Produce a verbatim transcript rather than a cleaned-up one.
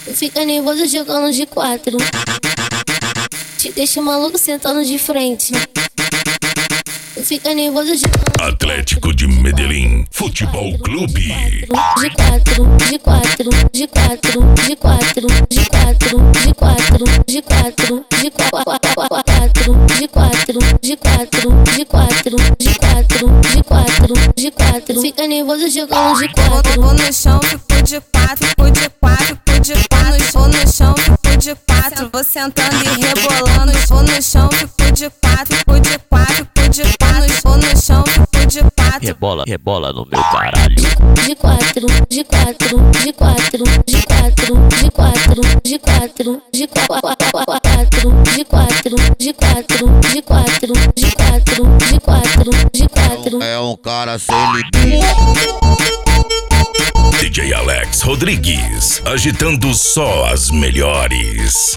Fica nervoso jogando de quatro. Te deixa maluco sentando de frente. Fica nervoso jogando Atlético de Medellín Futebol Clube. de quatro, de quatro, de quatro, de quatro, de quatro, de quatro, de quatro, de quatro, de quatro, de quatro, de quatro, de quatro, de quatro, de quatro. Fica nervoso jogando de quatro. Vou no chão, fico de quatro, fico de quatro, fico de quatro. Vou no chão, fico de quatro, vou sentando e rebolando. Vou no chão, fico de quatro, fico de quatro, fico de quatro. Vou no chão, fico de quatro. Rebola, rebola no meu caralho. De quatro, de quatro, de quatro, de quatro, de quatro, de quatro, de quatro, de quatro, de quatro, de quatro, de quatro, de quatro, de quatro. É um cara sem limite. D J Alex Rodrigues, agitando só as melhores.